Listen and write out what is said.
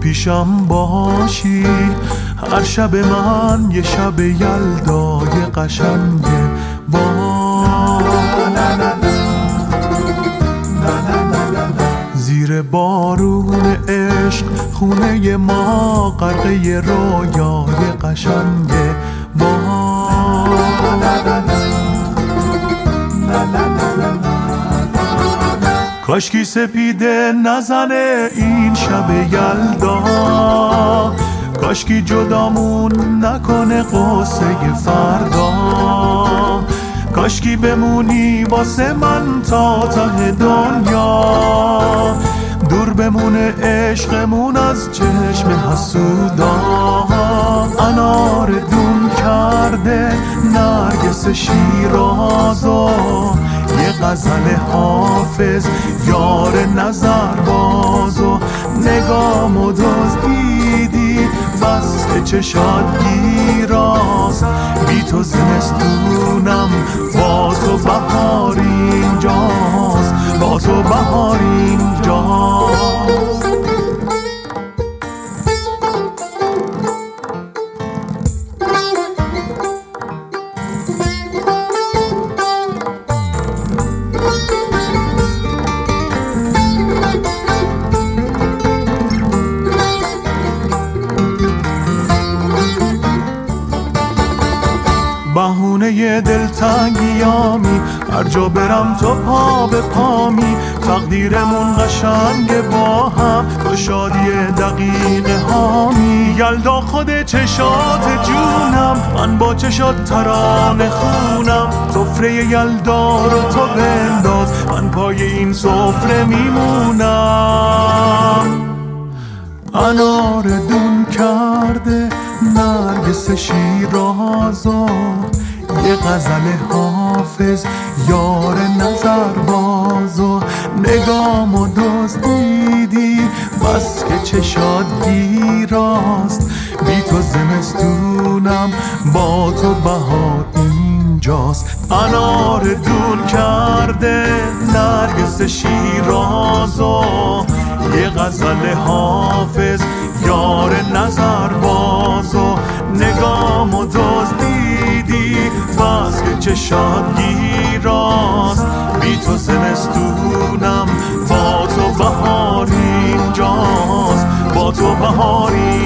پیشم باشی، هر شب من یه شب یلدای قشنگه. زیر بارون عشق خونه ما غرقه رویای قشنگه. کاشکی سپیده نزنه این شب یلدا، کاشکی جدامون نکنه قصه فردا، کاشکی بمونی واسه من تا ته دنیا، دور بمونه عشقمون از چشم حسودا. انار دون کرده نرگس شیرازو، یه غزل حافظ یار نظر بازو، نگامو دزدیدی بس که چشات گیراست، بی تو زمستونم با تو بهار اینجاست، با تو بهار اینجاست. بهونه دلتنگیامی، هر جا برم تو پا به پامی، تقدیرمون قشنگه با هم، تو شادی دقیقه هامی. یلدا خود چشات جونم، من با چشات ترانه خونم، سفره یلدا رو تو بنداز، من پای این سفره میمونم. انار دون کرده نرگس شیرازو، یه غزل حافظ یار نظر بازو، نگامو دزدیدی بس که چشات گیراست، بی تو زمستونم با تو بهار اینجاست. انار دون کرده نرگس شیرازو، یه غزل حافظ یار نظر بازو، نگامو دزدیدی بس که چشات گیراست، بی تو زمستونم با تو بهار اینجاست، با تو بهار اینجاست.